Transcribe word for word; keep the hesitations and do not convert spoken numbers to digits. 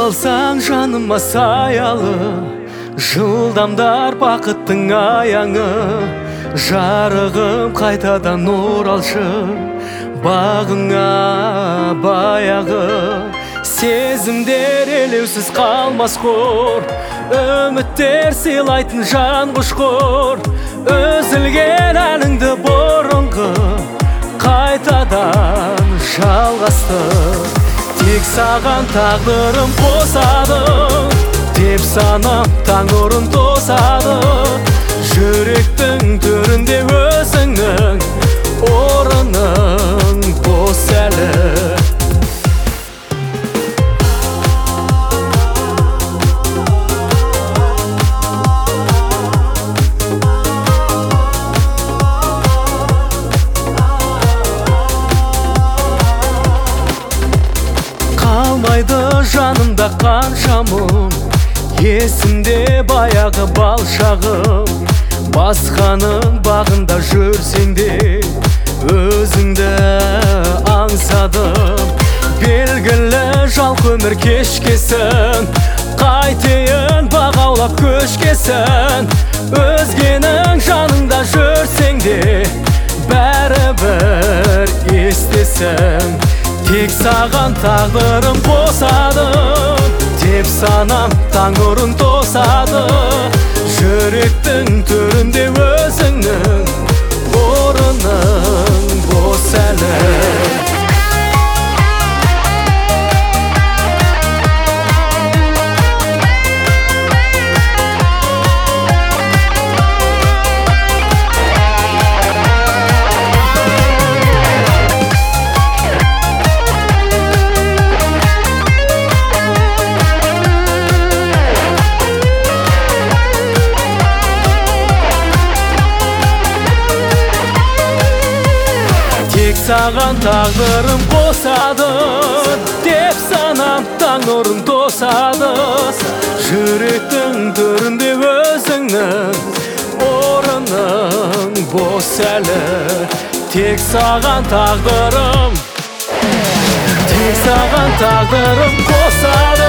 қалсаң жаныма саялы, жылдамдар бақыттың аяңы. Жарығым қайтадан оралшы, бағыңа баяғы. Сезімдер елеусіз қалмас қор, үміттер сыйлайтын жан құшқор. Үзілген әліңді бұрынғы қайтадан жалғасты. Тек саған тағдырым қосады деп санам, таң ұрын тосады. Жүректің төрінде өзіңнің орының бос әлі. Қалмайды жанымда қанша мұң, есімде баяғы бал шағым. Басқаның бағында жүрсең де өзіңді аңсадым. Белгілі жалқы өмір кешкесін, қайтейін бағаулап көшкесін. Өзгенің жанында жүрсең де бәрібір естесің. Тек саған тағдырым қосады деп санам, таң ұрын тосады. Жүректің төрінде өзіңнің орының бос әлі. Саған тағдырым қосады деп санам, таң нұрын тосады. Жүректің төрінде өзіңнің орының бос әлі. Тек саған тағдырым, тек саған тағдырым қосады.